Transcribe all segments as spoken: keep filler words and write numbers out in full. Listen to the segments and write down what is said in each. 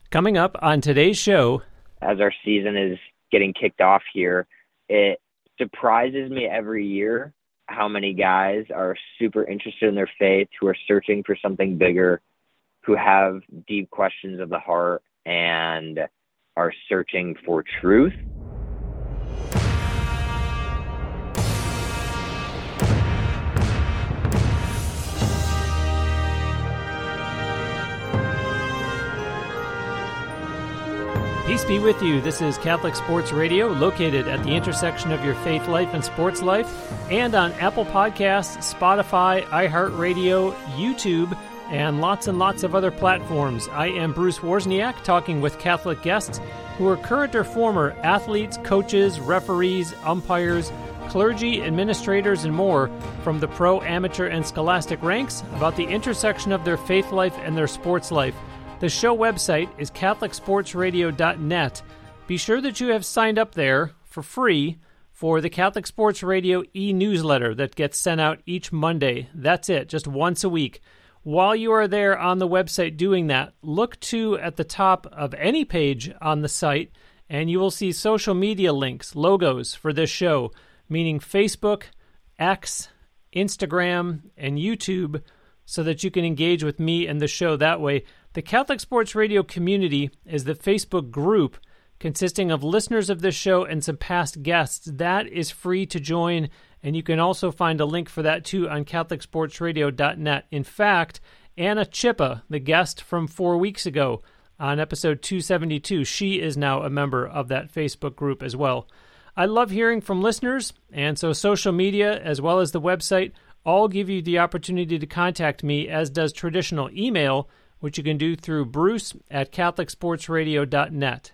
Coming up on today's show. As our season is getting kicked off here, it surprises me every year how many guys are super interested in their faith, who are searching for something bigger, who have deep questions of the heart and are searching for truth. Peace be with you. This is Catholic Sports Radio, located at the intersection of your faith life and sports life, and on Apple Podcasts, Spotify, iHeartRadio, YouTube, and lots and lots of other platforms. I am Bruce Wozniak, talking with Catholic guests who are current or former athletes, coaches, referees, umpires, clergy, administrators, and more from the pro, amateur, and scholastic ranks about the intersection of their faith life and their sports life. The show website is catholic sports radio dot net. Be sure that you have signed up there for free for the Catholic Sports Radio e-newsletter that gets sent out each Monday. That's it, just once a week. While you are there on the website doing that, look to at the top of any page on the site, and you will see social media links, logos for this show, meaning Facebook, X, Instagram, and YouTube, so that you can engage with me and the show that way. The Catholic Sports Radio community is the Facebook group consisting of listeners of this show and some past guests. That is free to join, and you can also find a link for that too on catholic sports radio dot net. In fact, Anna Chippa, the guest from four weeks ago on episode two seventy-two, she is now a member of that Facebook group as well. I love hearing from listeners, and so social media as well as the website all give you the opportunity to contact me, as does traditional email, which you can do through bruce at catholic sports radio dot net.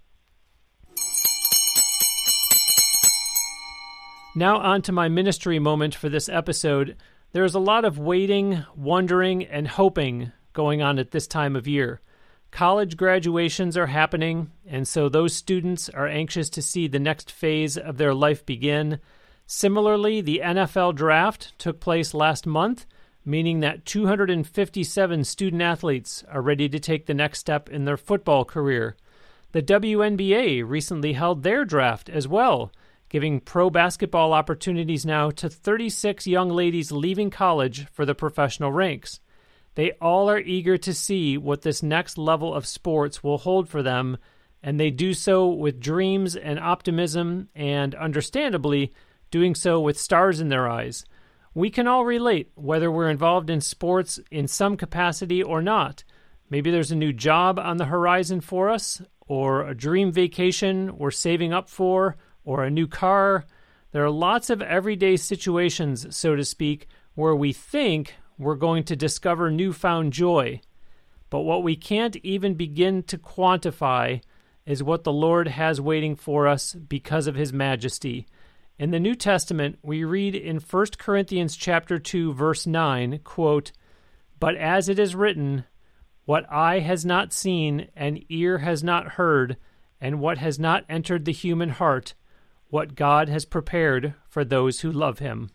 Now on to my ministry moment for this episode. There's a lot of waiting, wondering, and hoping going on at this time of year. College graduations are happening, and so those students are anxious to see the next phase of their life begin. Similarly, the N F L draft took place last month, meaning that two hundred fifty-seven student-athletes are ready to take the next step in their football career. The W N B A recently held their draft as well, giving pro basketball opportunities now to thirty-six young ladies leaving college for the professional ranks. They all are eager to see what this next level of sports will hold for them, and they do so with dreams and optimism, and understandably, doing so with stars in their eyes. We can all relate, whether we're involved in sports in some capacity or not. Maybe there's a new job on the horizon for us, or a dream vacation we're saving up for, or a new car. There are lots of everyday situations, so to speak, where we think we're going to discover newfound joy. But what we can't even begin to quantify is what the Lord has waiting for us because of His majesty. In the New Testament, we read in First Corinthians chapter two, verse nine, quote, "But as it is written, what eye has not seen and ear has not heard, and what has not entered the human heart, what God has prepared for those who love Him."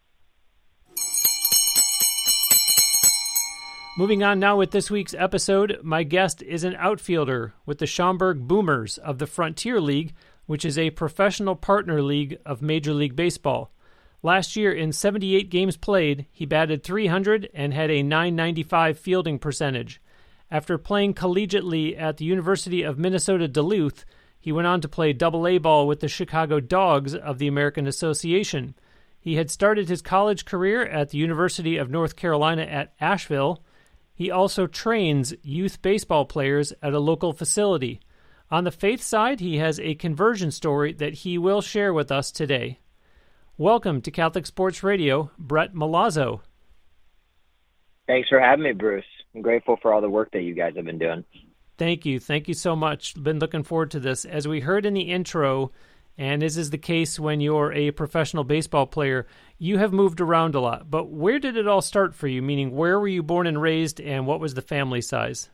Moving on now with this week's episode, my guest is an outfielder with the Schaumburg Boomers of the Frontier League, which is a professional partner league of Major League Baseball. Last year, in seventy-eight games played, he batted three hundred and had a nine ninety-five fielding percentage. After playing collegiately at the University of Minnesota Duluth, he went on to play double A ball with the Chicago Dogs of the American Association. He had started his college career at the University of North Carolina at Asheville. He also trains youth baseball players at a local facility. On the faith side, he has a conversion story that he will share with us today. Welcome to Catholic Sports Radio, Brett Milazzo. Thanks for having me, Bruce. I'm grateful for all the work that you guys have been doing. Thank you. Thank you so much. Been looking forward to this. As we heard in the intro, and this is the case when you're a professional baseball player, you have moved around a lot. But where did it all start for you? Meaning, where were you born and raised, and what was the family size?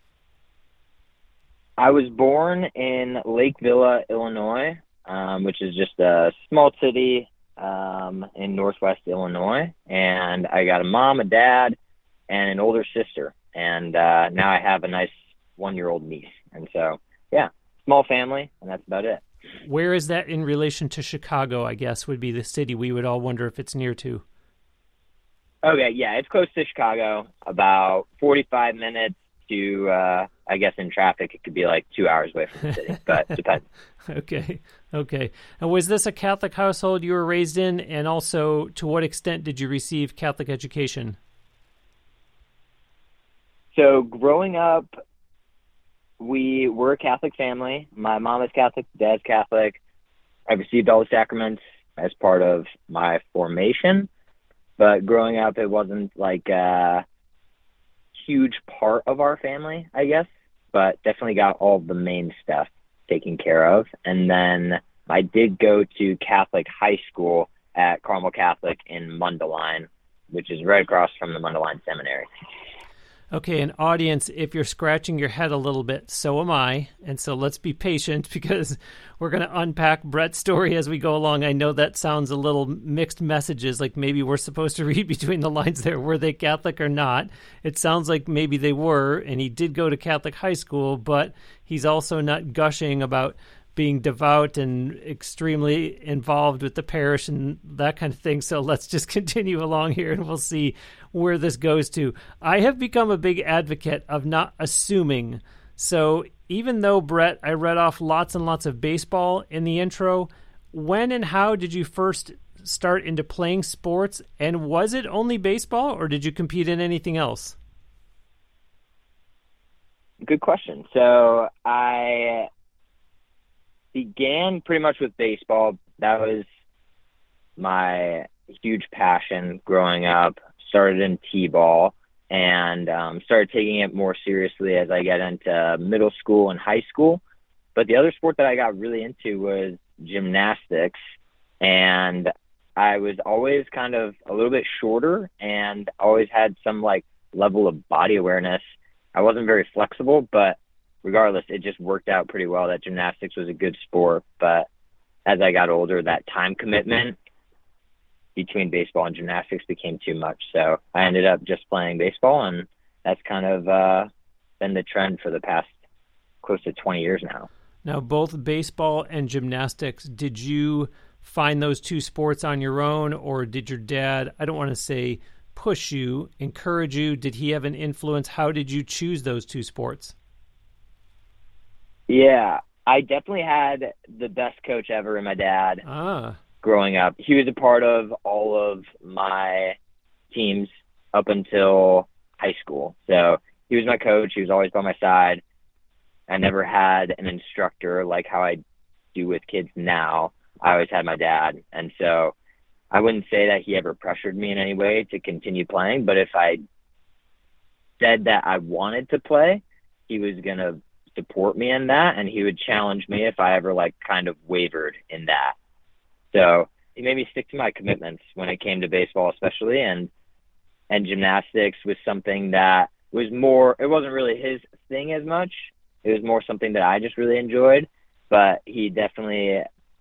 I was born in Lake Villa, Illinois, um, which is just a small city um, in northwest Illinois. And I got a mom, a dad, and an older sister. And uh, now I have a nice one-year-old niece. And so, yeah, small family, and that's about it. Where is that in relation to Chicago, I guess, would be the city we would all wonder if it's near to? Okay, yeah, it's close to Chicago, about forty-five minutes to, uh, I guess in traffic, it could be like two hours away from the city, but depends. Okay, okay. And was this a Catholic household you were raised in? And also, to what extent did you receive Catholic education? So growing up, we were a Catholic family. My mom is Catholic, dad's Catholic. I received all the sacraments as part of my formation. But growing up, it wasn't like a huge part of our family, I guess, but definitely got all the main stuff taken care of. And then I did go to Catholic high school at Carmel Catholic in Mundelein, which is right across from the Mundelein Seminary. Okay, an audience, if you're scratching your head a little bit, so am I. And so let's be patient because we're going to unpack Brett's story as we go along. I know that sounds a little mixed messages, like maybe we're supposed to read between the lines there. Were they Catholic or not? It sounds like maybe they were, and he did go to Catholic high school, but he's also not gushing about being devout and extremely involved with the parish and that kind of thing. So let's just continue along here and we'll see where this goes to. I have become a big advocate of not assuming. So even though, Brett, I read off lots and lots of baseball in the intro, when and how did you first start into playing sports? And was it only baseball or did you compete in anything else? Good question. So I began pretty much with baseball. That was my huge passion growing up. Started in t-ball and um, started taking it more seriously as I get into middle school and high school. But the other sport that I got really into was gymnastics. And I was always kind of a little bit shorter and always had some like level of body awareness. I wasn't very flexible, but regardless, it just worked out pretty well that gymnastics was a good sport. But as I got older, that time commitment between baseball and gymnastics became too much. So I ended up just playing baseball, and that's kind of uh, been the trend for the past close to twenty years now. Now, both baseball and gymnastics, did you find those two sports on your own, or did your dad, I don't want to say push you, encourage you? Did he have an influence? How did you choose those two sports? Yeah, I definitely had the best coach ever in my dad. Ah. Growing up. He was a part of all of my teams up until high school. So he was my coach. He was always by my side. I never had an instructor like how I do with kids now. I always had my dad. And so I wouldn't say that he ever pressured me in any way to continue playing, but if I said that I wanted to play, he was going to support me in that, and he would challenge me if I ever like kind of wavered in that. So he made me stick to my commitments when it came to baseball, especially, and and gymnastics was something that was more, it wasn't really his thing as much. It was more something that I just really enjoyed, but he definitely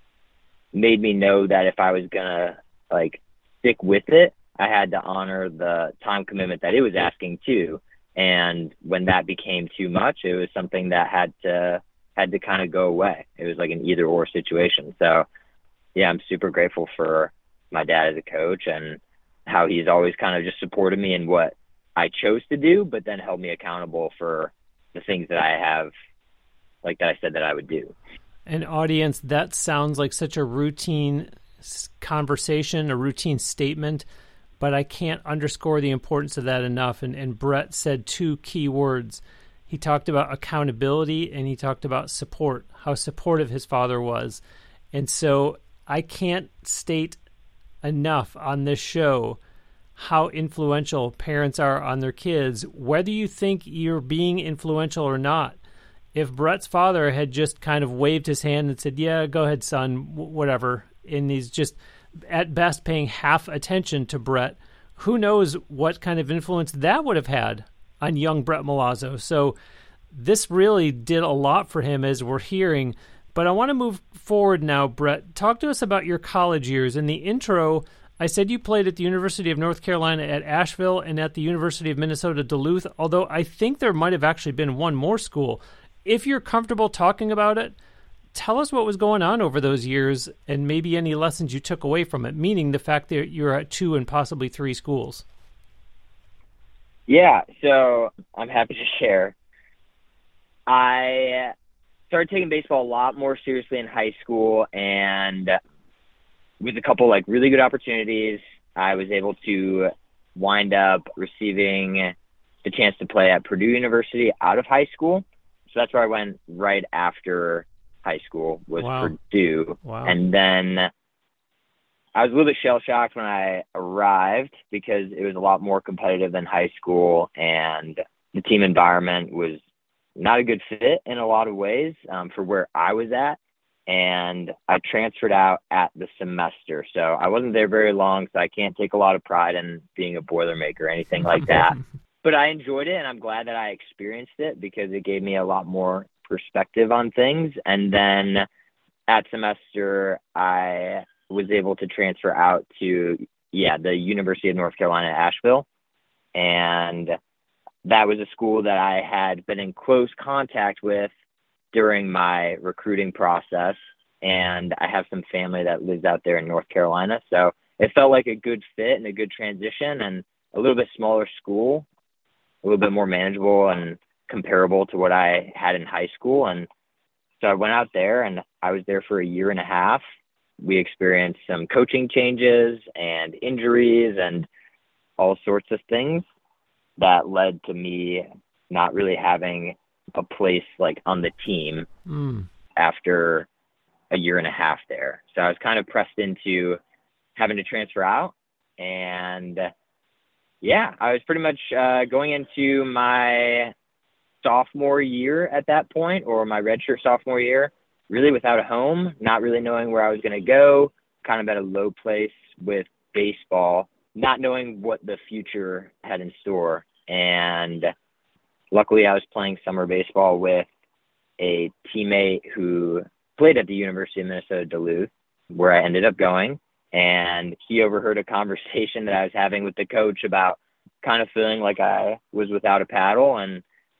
made me know that if I was going to like stick with it, I had to honor the time commitment that it was asking too. And when that became too much, it was something that had to, had to kind of go away. It was like an either or situation. So yeah, I'm super grateful for my dad as a coach and how he's always kind of just supported me in what I chose to do, but then held me accountable for the things that I have, like that I said that I would do. An audience, that sounds like such a routine conversation, a routine statement, but I can't underscore the importance of that enough. And, and Brett said two key words. He talked about accountability and he talked about support, how supportive his father was. And so I can't state enough on this show how influential parents are on their kids, whether you think you're being influential or not. If Brett's father had just kind of waved his hand and said, yeah, go ahead, son, whatever, and he's just at best paying half attention to Brett, who knows what kind of influence that would have had on young Brett Milazzo. So this really did a lot for him, as we're hearing. But I want to move forward now, Brett. Talk to us about your college years. In the intro, I said you played at the University of North Carolina at Asheville and at the University of Minnesota Duluth, although I think there might have actually been one more school. If you're comfortable talking about it, tell us what was going on over those years and maybe any lessons you took away from it, meaning the fact that you're at two and possibly three schools. Yeah, so I'm happy to share. I started taking baseball a lot more seriously in high school, and with a couple like really good opportunities, I was able to wind up receiving the chance to play at Purdue University out of high school. So that's where I went right after high school was Wow. Purdue. Wow. And then I was a little bit shell-shocked when I arrived because it was a lot more competitive than high school, and the team environment was not a good fit in a lot of ways um, for where I was at. And I transferred out at the semester. So I wasn't there very long, so I can't take a lot of pride in being a Boilermaker or anything like that. But I enjoyed it, and I'm glad that I experienced it because it gave me a lot more perspective on things. And then at semester, I was able to transfer out to, yeah, the University of North Carolina at Asheville. And that was a school that I had been in close contact with during my recruiting process. And I have some family that lives out there in North Carolina. So it felt like a good fit and a good transition, and a little bit smaller school, a little bit more manageable and comparable to what I had in high school. And so I went out there, and I was there for a year and a half. We experienced some coaching changes and injuries and all sorts of things that led to me not really having a place like on the team mm. after a year and a half there. So I was kind of pressed into having to transfer out. And yeah, I was pretty much uh, going into my sophomore year at that point, or my redshirt sophomore year, really without a home, not really knowing where I was going to go, kind of at a low place with baseball, not knowing what the future had in store. And luckily I was playing summer baseball with a teammate who played at the University of Minnesota Duluth, where I ended up going. And he overheard a conversation that I was having with the coach about kind of feeling like I was without a paddle. And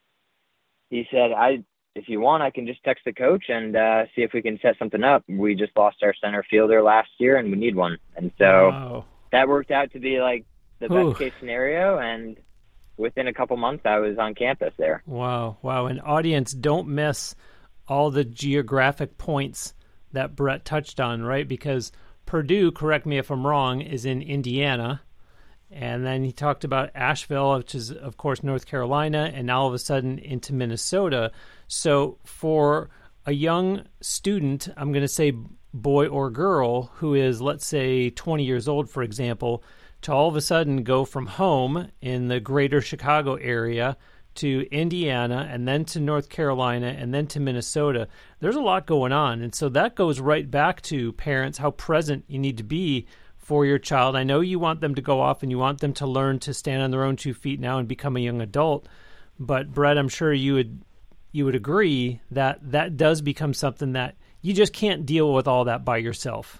he said, I, if you want, I can just text the coach and uh, see if we can set something up. We just lost our center fielder last year and we need one. And so Wow. that worked out to be like the Ooh. best case scenario. And within a couple months, I was on campus there. Wow. Wow. And audience, don't miss all the geographic points that Brett touched on, right? Because Purdue, correct me if I'm wrong, is in Indiana. And then he talked about Asheville, which is, of course, North Carolina, and now all of a sudden into Minnesota. So for a young student, I'm going to say boy or girl, who is, let's say, twenty years old, for example, to all of a sudden go from home in the greater Chicago area to Indiana and then to North Carolina and then to Minnesota, there's a lot going on. And so that goes right back to parents, how present you need to be for your child. I know you want them to go off and you want them to learn to stand on their own two feet now and become a young adult. But Brett, I'm sure you would you would agree that that does become something that you just can't deal with all that by yourself.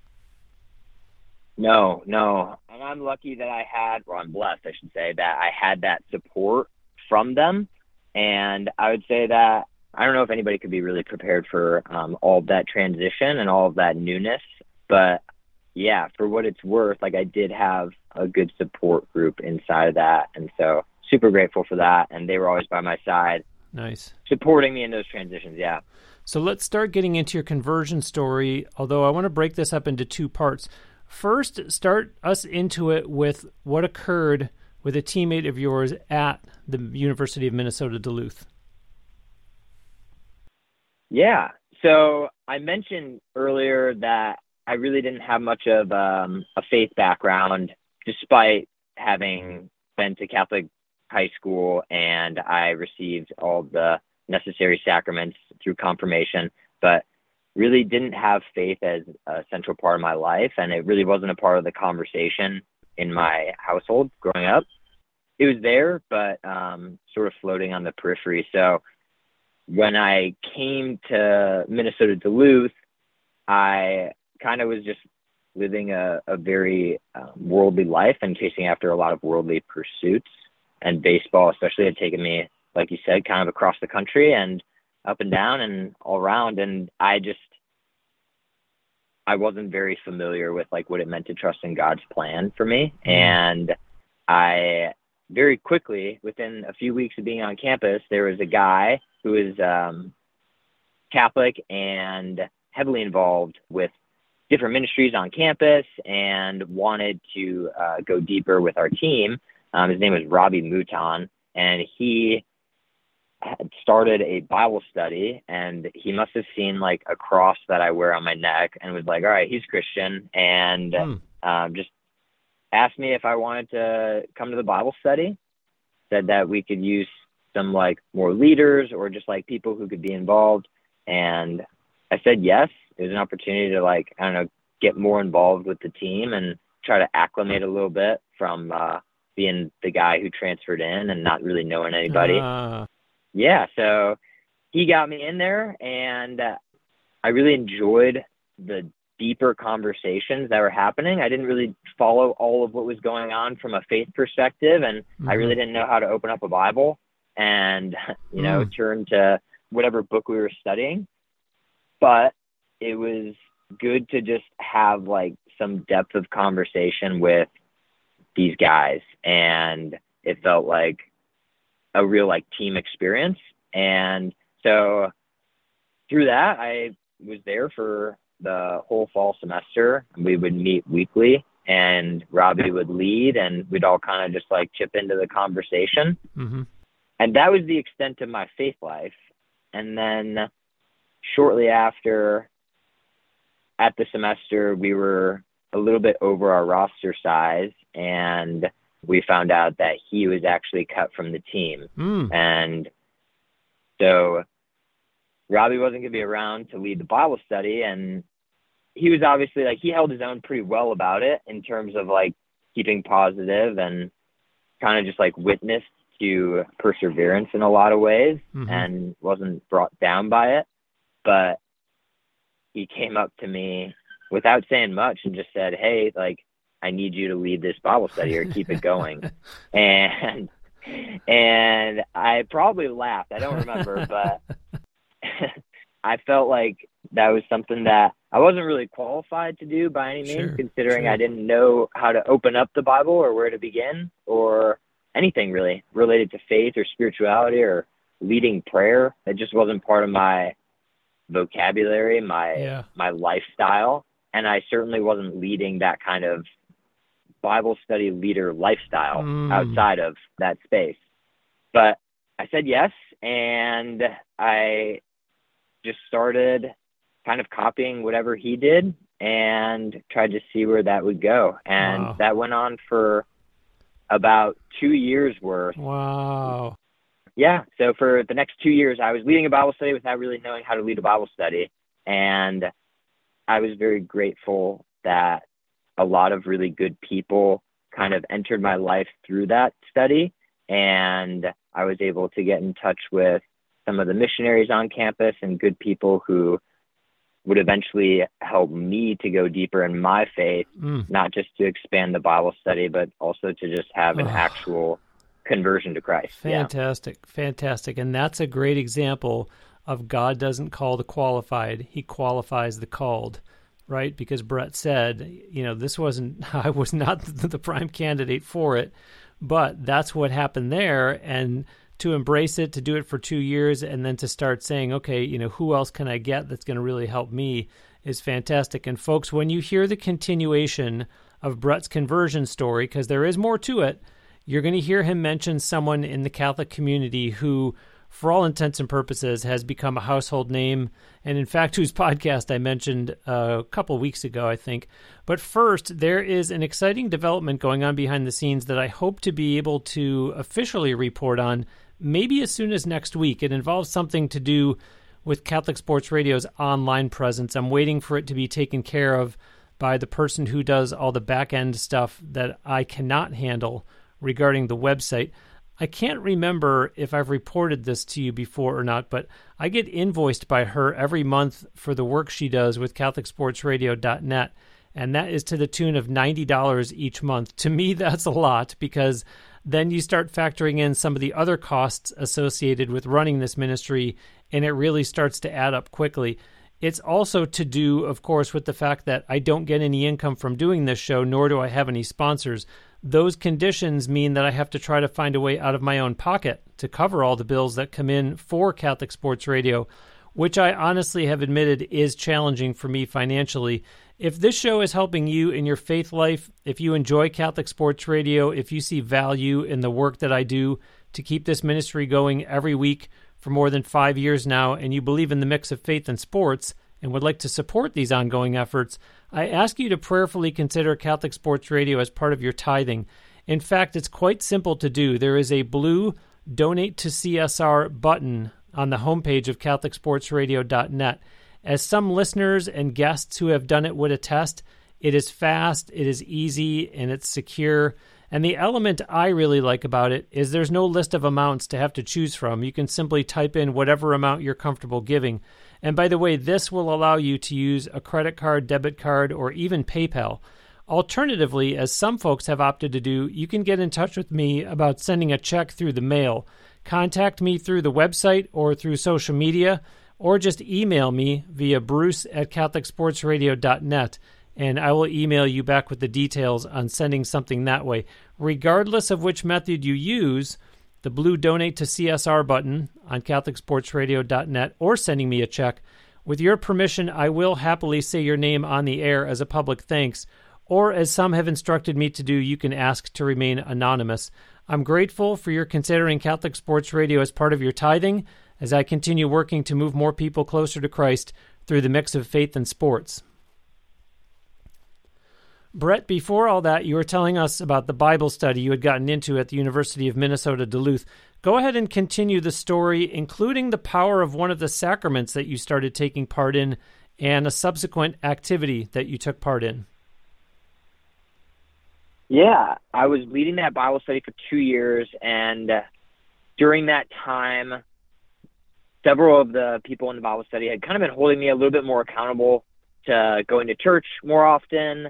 No, no. And I'm lucky that I had, or I'm blessed, I should say, that I had that support from them. And I would say that I don't know if anybody could be really prepared for um, all of that transition and all of that newness. But yeah, for what it's worth, like I did have a good support group inside of that. And so super grateful for that. And they were always by my side. Nice. Supporting me in those transitions. Yeah. So let's start getting into your conversion story, although I want to break this up into two parts. First, start us into it with what occurred with a teammate of yours at the University of Minnesota Duluth. Yeah. So I mentioned earlier that I really didn't have much of um, a faith background, despite having been to Catholic high school and I received all the necessary sacraments through confirmation, but really didn't have faith as a central part of my life. And it really wasn't a part of the conversation in my household growing up. It was there, but um, sort of floating on the periphery. So when I came to Minnesota Duluth, I kind of was just living a, a very um, worldly life and chasing after a lot of worldly pursuits. And baseball especially had taken me, like you said, kind of across the country and up and down and all around. And I just, I wasn't very familiar with like what it meant to trust in God's plan for me. Mm. And I very quickly, within a few weeks of being on campus, there was a guy who is um, Catholic and heavily involved with different ministries on campus and wanted to uh, go deeper with our team. Um, his name was Robbie Mouton, and he had started a Bible study, and he must have seen like a cross that I wear on my neck and was like, all right, he's Christian, and mm. um, just asked me if I wanted to come to the Bible study, said that we could use some like more leaders or just like people who could be involved. And I said yes. It was an opportunity to like, I don't know, get more involved with the team and try to acclimate a little bit from uh, being the guy who transferred in and not really knowing anybody. Uh. Yeah. So he got me in there, and uh, I really enjoyed the deeper conversations that were happening. I didn't really follow all of what was going on from a faith perspective, and mm-hmm. I really didn't know how to open up a Bible and, you know, mm. turn to whatever book we were studying. But it was good to just have like some depth of conversation with these guys, and it felt like a real like team experience. And so through that, I was there for the whole fall semester. We would meet weekly, and Robbie would lead, and we'd all kind of just like chip into the conversation. Mm-hmm. And that was the extent of my faith life. And then shortly after, at the semester, we were a little bit over our roster size, and we found out that he was actually cut from the team. Mm. And so Robbie wasn't going to be around to lead the Bible study, and he was obviously like, he held his own pretty well about it in terms of like keeping positive and kind of just like witnessed to perseverance in a lot of ways, mm-hmm. and wasn't brought down by it. But he came up to me without saying much and just said, hey, like, I need you to lead this Bible study or keep it going. and and I probably laughed. I don't remember, but I felt like that was something that I wasn't really qualified to do by any means, sure, considering sure. I didn't know how to open up the Bible or where to begin or anything really related to faith or spirituality or leading prayer. It just wasn't part of my vocabulary, my yeah. my lifestyle. And I certainly wasn't leading that kind of Bible study leader lifestyle mm. outside of that space. But I said yes, and I just started kind of copying whatever he did and tried to see where that would go. And wow. that went on for about two years worth. Wow. Yeah. So for the next two years, I was leading a Bible study without really knowing how to lead a Bible study. And I was very grateful that a lot of really good people kind of entered my life through that study. And I was able to get in touch with some of the missionaries on campus and good people who would eventually help me to go deeper in my faith, mm. not just to expand the Bible study, but also to just have an oh. actual conversion to Christ. Fantastic. Yeah. Fantastic. And that's a great example of God doesn't call the qualified. He qualifies the called, right? Because Brett said, you know, this wasn't, I was not the, the prime candidate for it, but that's what happened there. And to embrace it, to do it for two years, and then to start saying, okay, you know, who else can I get that's going to really help me is fantastic. And folks, when you hear the continuation of Brett's conversion story, because there is more to it, you're going to hear him mention someone in the Catholic community who, for all intents and purposes, has become a household name, and in fact, whose podcast I mentioned uh, a couple weeks ago, I think. But first, there is an exciting development going on behind the scenes that I hope to be able to officially report on maybe as soon as next week. It involves something to do with Catholic Sports Radio's online presence. I'm waiting for it to be taken care of by the person who does all the back-end stuff that I cannot handle regarding the website. I can't remember if I've reported this to you before or not, but I get invoiced by her every month for the work she does with Catholic Sports Radio dot net. and that is to the tune of ninety dollars each month. To me, that's a lot, because then you start factoring in some of the other costs associated with running this ministry, and it really starts to add up quickly. It's also to do, of course, with the fact that I don't get any income from doing this show, nor do I have any sponsors. Those conditions mean that I have to try to find a way out of my own pocket to cover all the bills that come in for Catholic Sports Radio, which I honestly have admitted is challenging for me financially. If this show is helping you in your faith life, if you enjoy Catholic Sports Radio, if you see value in the work that I do to keep this ministry going every week for more than five years now, and you believe in the mix of faith and sports and would like to support these ongoing efforts, I ask you to prayerfully consider Catholic Sports Radio as part of your tithing. In fact, it's quite simple to do. There is a blue Donate to C S R button on the homepage of Catholic Sports Radio dot net. As some listeners and guests who have done it would attest, it is fast, it is easy, and it's secure. And the element I really like about it is there's no list of amounts to have to choose from. You can simply type in whatever amount you're comfortable giving. And by the way, this will allow you to use a credit card, debit card, or even PayPal. Alternatively, as some folks have opted to do, you can get in touch with me about sending a check through the mail. Contact me through the website or through social media, or just email me via bruce at Catholic Sports Radio dot net, and I will email you back with the details on sending something that way. Regardless of which method you use, the blue Donate to C S R button on Catholic Sports Radio dot net or sending me a check, with your permission, I will happily say your name on the air as a public thanks, or as some have instructed me to do, you can ask to remain anonymous. I'm grateful for your considering Catholic Sports Radio as part of your tithing, as I continue working to move more people closer to Christ through the mix of faith and sports. Brett, before all that, you were telling us about the Bible study you had gotten into at the University of Minnesota Duluth. Go ahead and continue the story, including the power of one of the sacraments that you started taking part in and a subsequent activity that you took part in. Yeah, I was leading that Bible study for two years, and during that time, several of the people in the Bible study had kind of been holding me a little bit more accountable to going to church more often.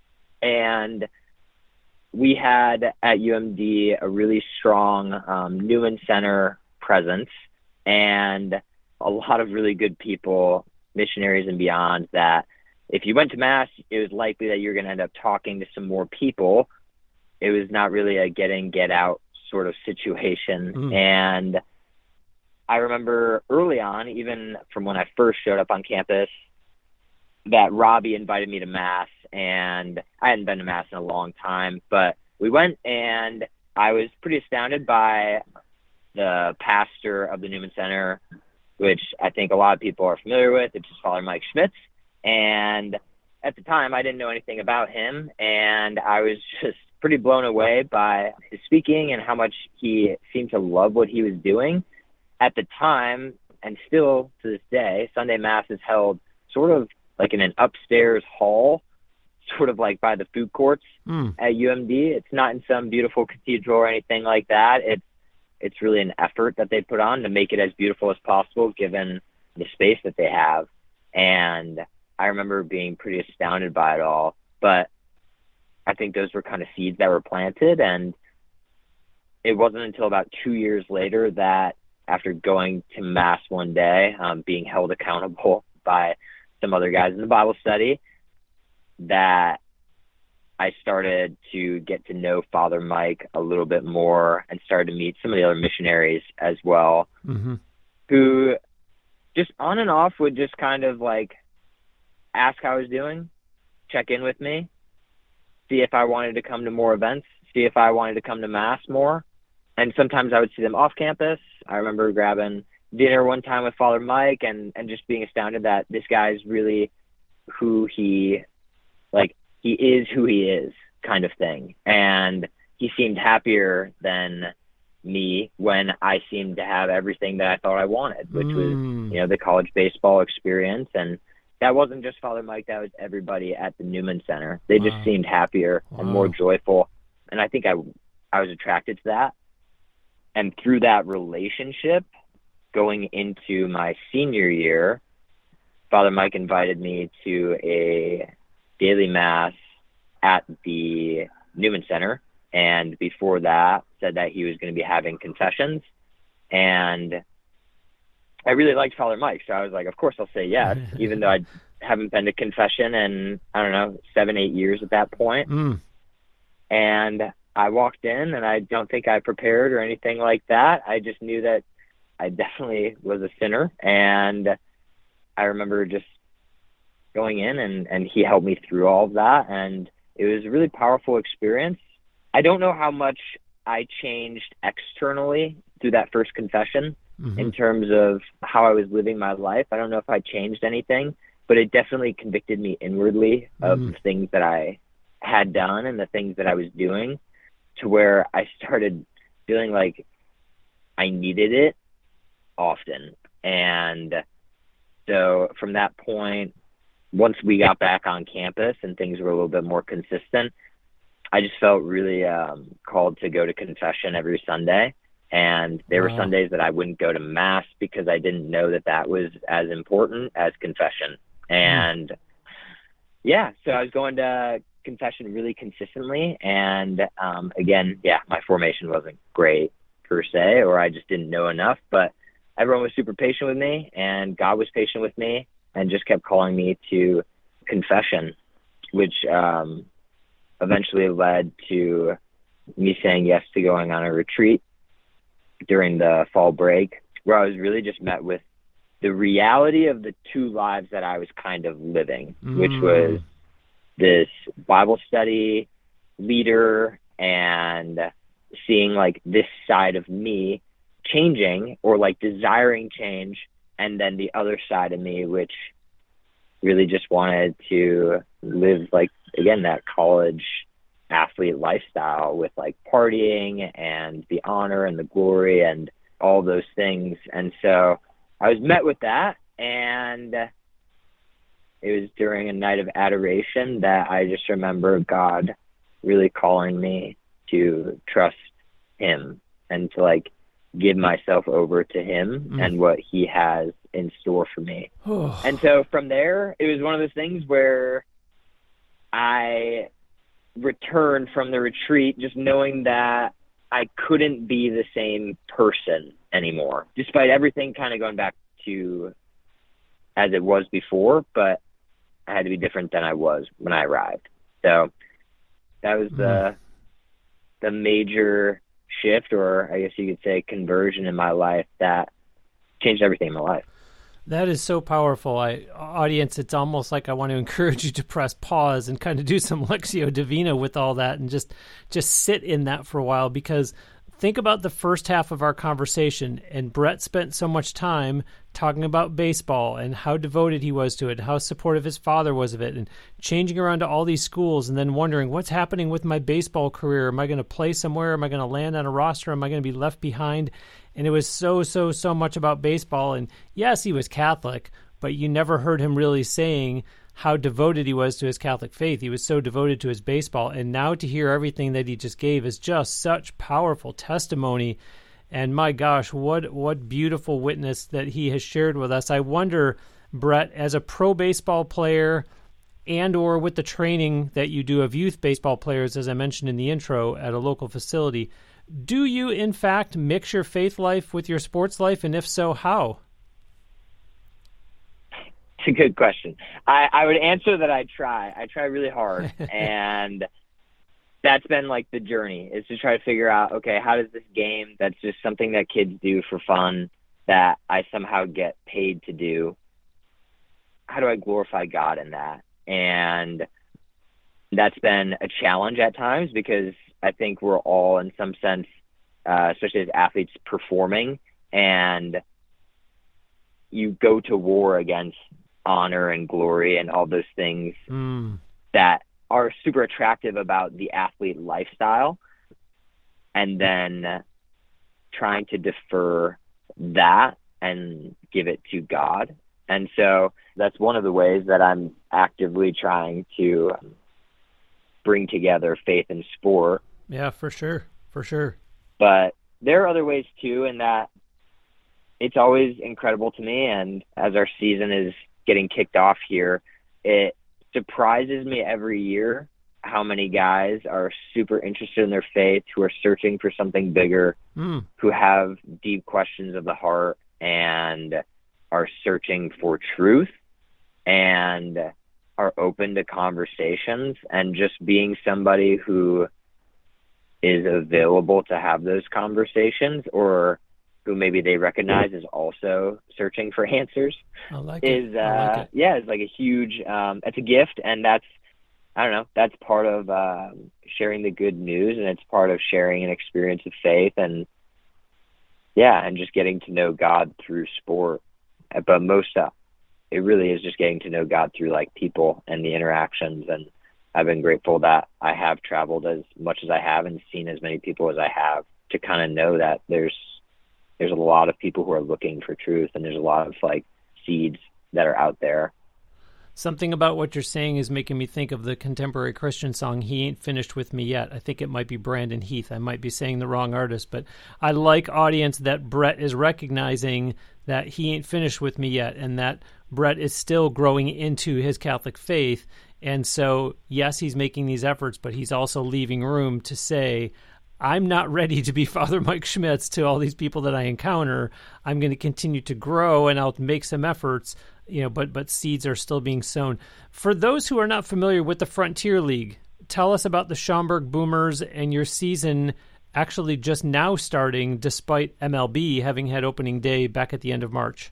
And we had at U M D a really strong um, Newman Center presence, and a lot of really good people, missionaries and beyond, that if you went to Mass, it was likely that you're going to end up talking to some more people. It was not really a get in, get out sort of situation. Mm. And I remember early on, even from when I first showed up on campus, that Robbie invited me to Mass, and I hadn't been to Mass in a long time, but we went, and I was pretty astounded by the pastor of the Newman Center, which I think a lot of people are familiar with. It's just Father Mike Schmitz. And at the time, I didn't know anything about him, and I was just pretty blown away by his speaking and how much he seemed to love what he was doing. At the time, and still to this day, Sunday Mass is held sort of like in an upstairs hall, sort of like by the food courts mm. at U M D. It's not in some beautiful cathedral or anything like that. It's it's really an effort that they put on to make it as beautiful as possible, given the space that they have. And I remember being pretty astounded by it all. But I think those were kind of seeds that were planted. And it wasn't until about two years later that, after going to Mass one day, um, being held accountable by some other guys in the Bible study, that I started to get to know Father Mike a little bit more and started to meet some of the other missionaries as well, mm-hmm. who just on and off would just kind of like ask how I was doing, check in with me, see if I wanted to come to more events, see if I wanted to come to Mass more. And sometimes I would see them off campus. I remember grabbing dinner one time with Father Mike and, and just being astounded that this guy's really who he, like, he is who he is kind of thing. And he seemed happier than me when I seemed to have everything that I thought I wanted, which mm. was, you know, the college baseball experience. And that wasn't just Father Mike, that was everybody at the Newman Center. They wow. just seemed happier wow. and more joyful. And I think I, I was attracted to that. And through that relationship, going into my senior year, Father Mike invited me to a daily mass at the Newman Center. And before that, said that he was going to be having confessions. And I really liked Father Mike. So I was like, of course I'll say yes, even though I haven't been to confession in, I don't know, seven, eight years at that point. Mm. And I walked in, and I don't think I prepared or anything like that. I just knew that I definitely was a sinner. And I remember just going in, and, and he helped me through all of that. And it was a really powerful experience. I don't know how much I changed externally through that first confession mm-hmm. in terms of how I was living my life. I don't know if I changed anything, but it definitely convicted me inwardly of mm. the things that I had done and the things that I was doing, to where I started feeling like I needed it often. And so from that point, once we got back on campus and things were a little bit more consistent, I just felt really um, called to go to confession every Sunday. And there wow. were Sundays that I wouldn't go to mass because I didn't know that that was as important as confession. And mm. yeah, so I was going to confession really consistently. And um, again, yeah, my formation wasn't great per se, or I just didn't know enough, but everyone was super patient with me, and God was patient with me and just kept calling me to confession, which um, eventually led to me saying yes to going on a retreat during the fall break, where I was really just met with the reality of the two lives that I was kind of living, mm. which was this Bible study leader and seeing like this side of me changing or like desiring change. And then the other side of me, which really just wanted to live like, again, that college athlete lifestyle with like partying and the honor and the glory and all those things. And so I was met with that, and it was during a night of adoration that I just remember God really calling me to trust him and to like give myself over to him mm. and what he has in store for me. And so from there, it was one of those things where I returned from the retreat just knowing that I couldn't be the same person anymore, despite everything kind of going back to as it was before, but I had to be different than I was when I arrived. So that was the mm. the major shift, or I guess you could say conversion in my life that changed everything in my life. That is so powerful. I, audience, it's almost like I want to encourage you to press pause and kind of do some Lectio Divina with all that and just just sit in that for a while, because think about the first half of our conversation, and Brett spent so much time talking about baseball and how devoted he was to it, how supportive his father was of it, and changing around to all these schools and then wondering what's happening with my baseball career. Am I going to play somewhere? Am I going to land on a roster? Am I going to be left behind? And it was so, so, so much about baseball. And yes, he was Catholic, but you never heard him really saying how devoted he was to his Catholic faith. He was so devoted to his baseball. And now to hear everything that he just gave is just such powerful testimony. And my gosh, what what beautiful witness that he has shared with us. I wonder, Brett, as a pro baseball player and or with the training that you do of youth baseball players, as I mentioned in the intro, at a local facility, do you, in fact, mix your faith life with your sports life? And if so, how? It's a good question. I, I would answer that I try. I try really hard. And that's been like the journey, is to try to figure out, okay, how does this game that's just something that kids do for fun that I somehow get paid to do, how do I glorify God in that? And that's been a challenge at times, because I think we're all in some sense, uh, especially as athletes, performing, and you go to war against honor and glory and all those things mm. that are super attractive about the athlete lifestyle, and then trying to defer that and give it to God. And so that's one of the ways that I'm actively trying to bring together faith and sport. Yeah, for sure. For sure. But there are other ways too, in that it's always incredible to me. And as our season is getting kicked off here, it surprises me every year how many guys are super interested in their faith, who are searching for something bigger, mm. who have deep questions of the heart and are searching for truth and are open to conversations, and just being somebody who is available to have those conversations, or who maybe they recognize is also searching for answers. I like is, it. I like uh, it. yeah, it's like a huge, um, it's a gift, and that's, I don't know, that's part of uh, sharing the good news, and it's part of sharing an experience of faith, and yeah, and just getting to know God through sport. But most uh, it really is just getting to know God through like people and the interactions. And I've been grateful that I have traveled as much as I have and seen as many people as I have, to kind of know that there's there's a lot of people who are looking for truth, and there's a lot of like seeds that are out there. Something about what you're saying is making me think of the contemporary Christian song, He Ain't Finished With Me Yet. I think it might be Brandon Heath. I might be saying the wrong artist, but I like, audience, that Brett is recognizing that he ain't finished with me yet, and that Brett is still growing into his Catholic faith. And so, yes, he's making these efforts, but he's also leaving room to say, I'm not ready to be Father Mike Schmitz to all these people that I encounter. I'm going to continue to grow, and I'll make some efforts, you know, but but seeds are still being sown. For those who are not familiar with the Frontier League, tell us about the Schaumburg Boomers and your season actually just now starting, despite M L B having had opening day back at the end of March.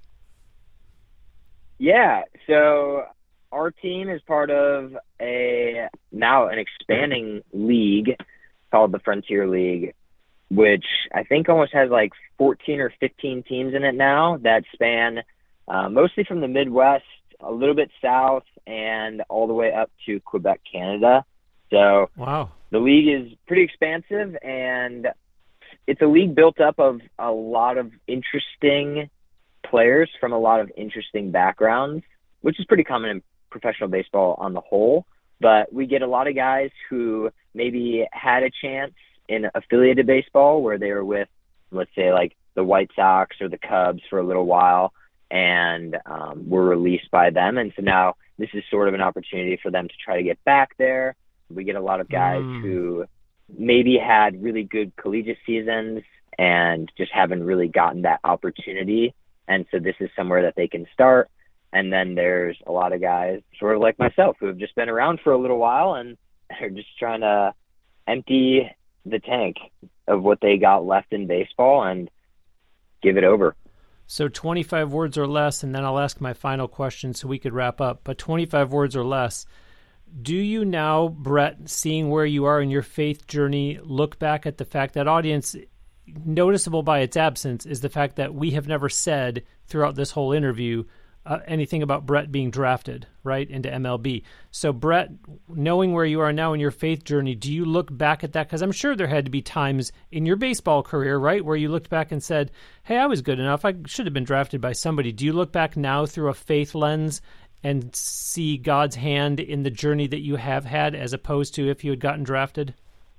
Yeah, so our team is part of a now an expanding league called the Frontier League, which I think almost has like fourteen or fifteen teams in it now that span uh, mostly from the Midwest, a little bit south, and all the way up to Quebec, Canada. So wow, the league is pretty expansive, and it's a league built up of a lot of interesting players from a lot of interesting backgrounds, which is pretty common in professional baseball on the whole. But we get a lot of guys who maybe had a chance in affiliated baseball where they were with, let's say, like the White Sox or the Cubs for a little while, and um, were released by them. And so now this is sort of an opportunity for them to try to get back there. We get a lot of guys mm. who maybe had really good collegiate seasons and just haven't really gotten that opportunity. And so this is somewhere that they can start. And then there's a lot of guys sort of like myself who have just been around for a little while and are just trying to empty the tank of what they got left in baseball and give it over. So twenty-five words or less, and then I'll ask my final question so we could wrap up. But twenty-five words or less, do you now, Brett, seeing where you are in your faith journey, look back at the fact that, audience, noticeable by its absence is the fact that we have never said throughout this whole interview uh, anything about Brett being drafted, right, into M L B. So, Brett, knowing where you are now in your faith journey, do you look back at that? Because I'm sure there had to be times in your baseball career, right, where you looked back and said, hey, I was good enough. I should have been drafted by somebody. Do you look back now through a faith lens and see God's hand in the journey that you have had as opposed to if you had gotten drafted?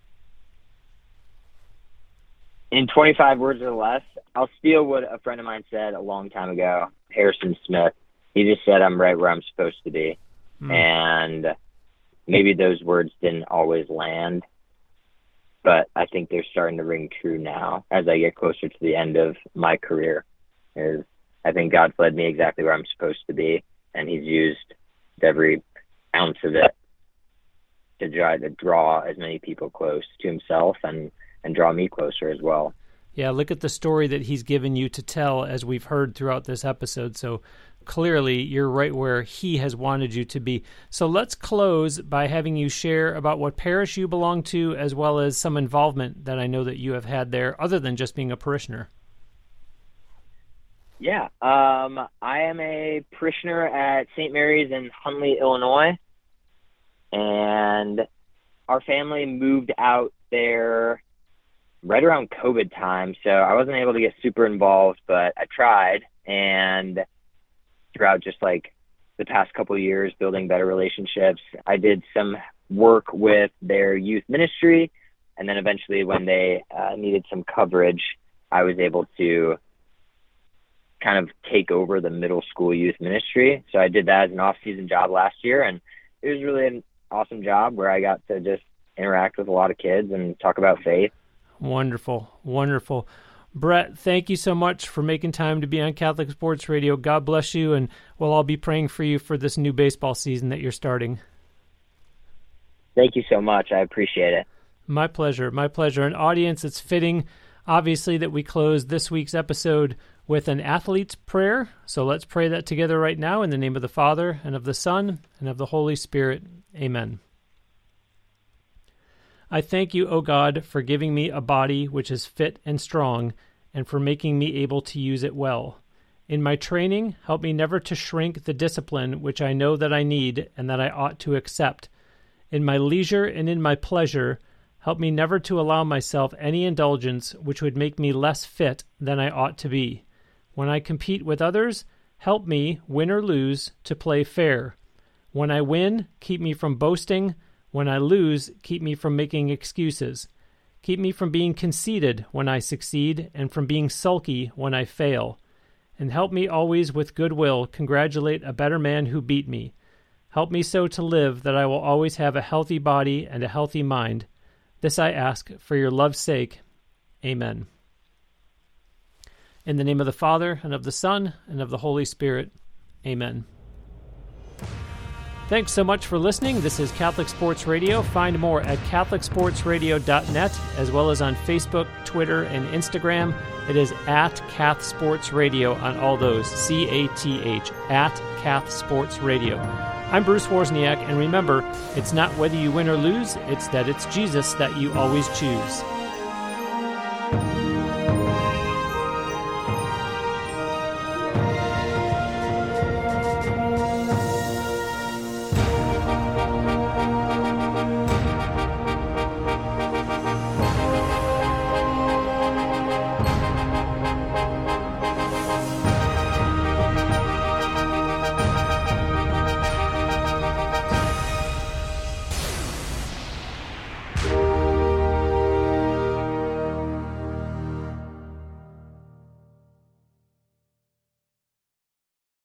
In twenty-five words or less, I'll steal what a friend of mine said a long time ago, Harrison Smith. He just said, I'm right where I'm supposed to be. Mm. And maybe those words didn't always land, but I think they're starting to ring true now as I get closer to the end of my career. Is I think God's led me exactly where I'm supposed to be, and he's used every ounce of it to try to draw as many people close to himself and and draw me closer as well. Yeah, look at the story that he's given you to tell, as we've heard throughout this episode. So clearly you're right where he has wanted you to be. So let's close by having you share about what parish you belong to, as well as some involvement that I know that you have had there, other than just being a parishioner. Yeah, um, I am a parishioner at Saint Mary's in Huntley, Illinois, and our family moved out there right around COVID time, so I wasn't able to get super involved, but I tried, and throughout just like the past couple of years, building better relationships, I did some work with their youth ministry, and then eventually when they uh, needed some coverage, I was able to kind of take over the middle school youth ministry. So I did that as an off-season job last year, and it was really an awesome job where I got to just interact with a lot of kids and talk about faith. Wonderful, wonderful. Brett, thank you so much for making time to be on Catholic Sports Radio. God bless you, and we'll all be praying for you for this new baseball season that you're starting. Thank you so much. I appreciate it. My pleasure, my pleasure. An audience, it's fitting, obviously, that we close this week's episode with an athlete's prayer. So let's pray that together right now in the name of the Father, and of the Son, and of the Holy Spirit. Amen. I thank you, O God, for giving me a body which is fit and strong, and for making me able to use it well. In my training, help me never to shrink the discipline which I know that I need and that I ought to accept. In my leisure and in my pleasure, help me never to allow myself any indulgence which would make me less fit than I ought to be. When I compete with others, help me, win or lose, to play fair. When I win, keep me from boasting. When I lose, keep me from making excuses. Keep me from being conceited when I succeed, and from being sulky when I fail. And help me always with good will congratulate a better man who beat me. Help me so to live that I will always have a healthy body and a healthy mind. This I ask for your love's sake. Amen. In the name of the Father, and of the Son, and of the Holy Spirit. Amen. Thanks so much for listening. This is Catholic Sports Radio. Find more at catholic sports radio dot net, as well as on Facebook, Twitter, and Instagram. It is at Cath Sports Radio on all those, C A T H, at Cath Sports Radio. I'm Bruce Wozniak, and remember, it's not whether you win or lose, it's that it's Jesus that you always choose.